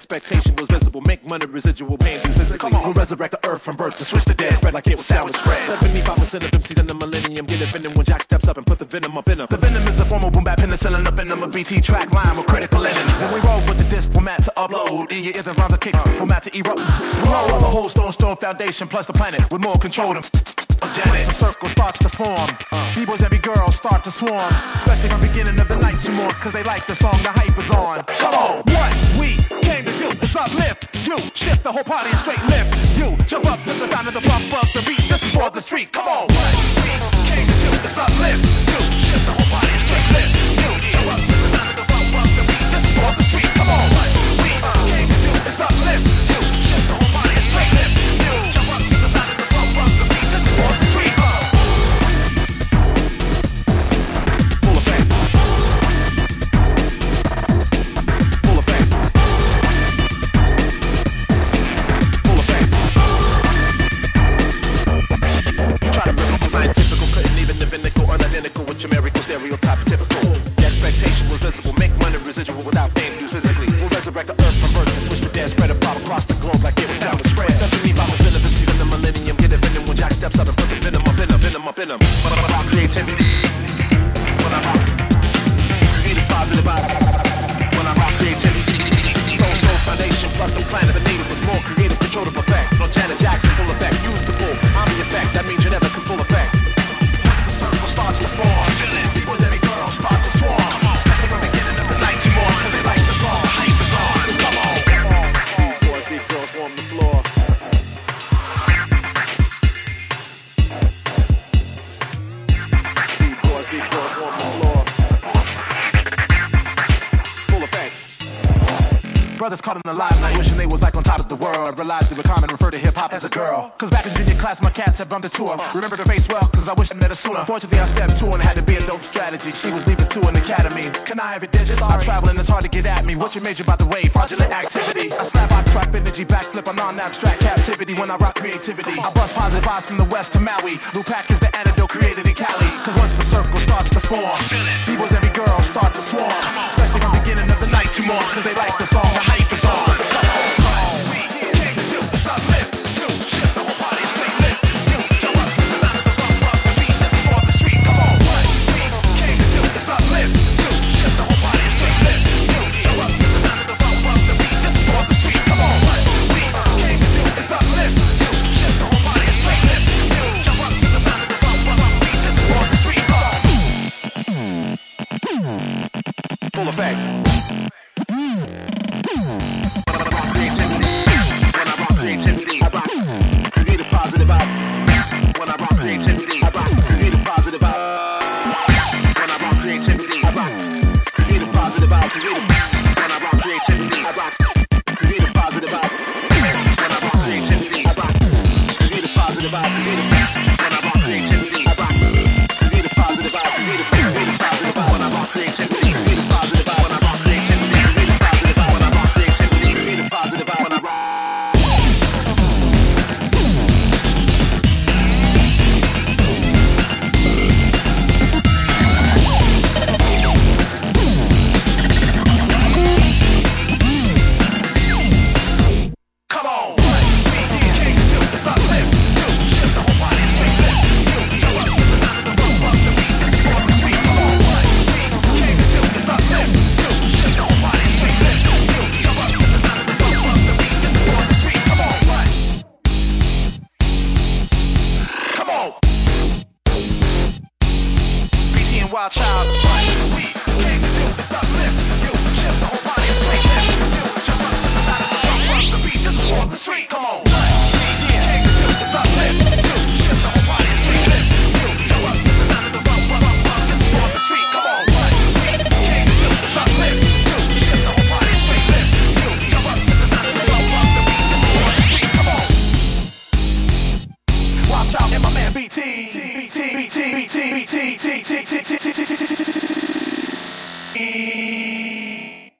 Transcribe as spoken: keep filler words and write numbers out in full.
expectation was visible. Make money, residual pain through physically. Come on, we'll resurrect the earth from birth to switch the dead. Spread like it was sandwich spread. seventy-five percent of M Cs in the millennium get offended when Jack steps up and put the venom up in them. The venom is a form of boom bap penicillin up in them. A B T track line with critical ending. When we roll with the disc format to upload, in your ears and rhymes a kick format to erode. We roll up the whole stone stone foundation plus the planet with more control than Janet. The circle starts to form. B-boys, every girl start to swarm. Especially from beginning of the night to more, cause they like the song, the hype is on. Come on, what we came to do is uplift you. Shift the whole party and straight lift you. Jump up to the sound of the bump of the beat. This is for the street. Come on, what we came to do is uplift you. Shift the whole party and straight lift you. Jump up to the sound of the bump of the beat. This is for the street. Come on, what we came to do is uplift you. Shift the whole party and straight lift you. Jump up to the sound of the bump of the beat. This is for the street. Stereotype typical. The expectation was visible. Make money residual without fame used physically. We'll resurrect the earth from birth and switch the dead. Spread a pop across the globe like it was sound spread. seventy-five percent of M Cs in the millennium get offended when Jack steps up and put the venom up in them. Venom up in them. But I'm about creativity. When I'm out. Creative positive vibe. When I'm out creativity. Those no foundation plus the planet. The native with more creative control to perfect. On Janet Jackson full effect. Use the full. I'm the effect. That means you never can full effect. Once the circle starts to form. Start to swarm, especially from the beginning of the night to more, cause they like the song, the hype is on. Come on, boys, these girls swarm the floor. These boys, these girls swarm the floor. Full effect. Brothers caught in the limelight, wishing they was like on top of the world. Relied through the common, refer to hip-hop as a girl. Cause back in junior class, my cats had bumped into her. Remember her face well, cause I wish I met her sooner. Fortunately, I stepped to her and had to be a dope strategy. She was leaving to an academy. Can I have your digits? I'm traveling, it's hard to get at me. What's your major, by the way? Fraudulent activity. I slap, I trap energy, backflip, a non-abstract captivity. When I rock creativity, I bust positive vibes from the west to Maui. Lupac is the antidote created in Cali. Cause once the circle starts to form, B-boys, every girl start to swarm. Especially from the beginning of the night to more, cause they like the song, the hype is on. Full effect.